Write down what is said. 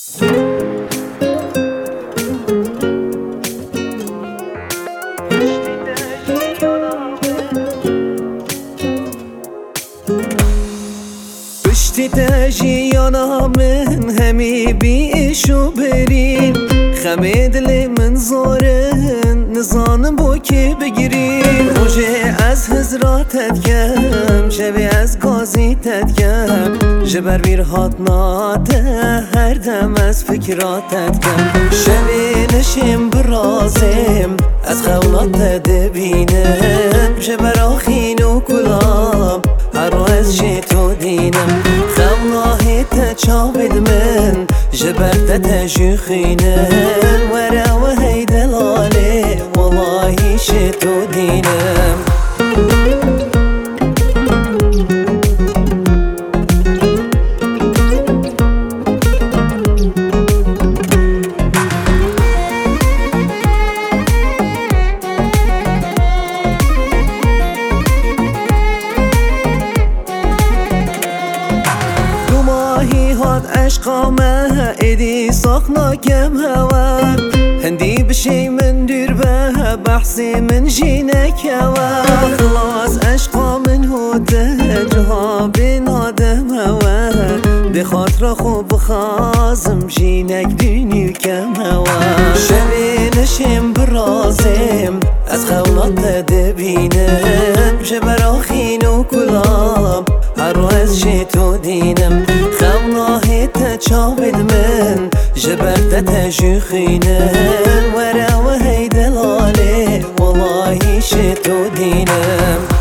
پشتی تجیانا من همی بیشو برین خمه دل من زارن نزانم با که بگیرین موجه از هزراتت کم شبی از گازیتت کم جبر بیر هات ناته هر دم از فکراتت کم شبی نشیم برازم از خولاتت دبینم جبر آخین و کلام هر رو از جیتو دینم خوناهی تچابد من جبرت تجخینم ورا وهي دلالي والله شتو دينم عشقامه ایدی ساخنا کم هوا هندی بشی من دور به بحثی من جینک هوا خلاص عشقا من هوده جها بین آدم هوا ده خاطر خوب خازم جینک دینی کم هوا شبی نشیم برازم از خولات دبینم جبر آخین و کلام هر رو از جیتو دینم خوناهی تچابد من جبرت تجخینم ورا وهي دلالي والله شتو دینم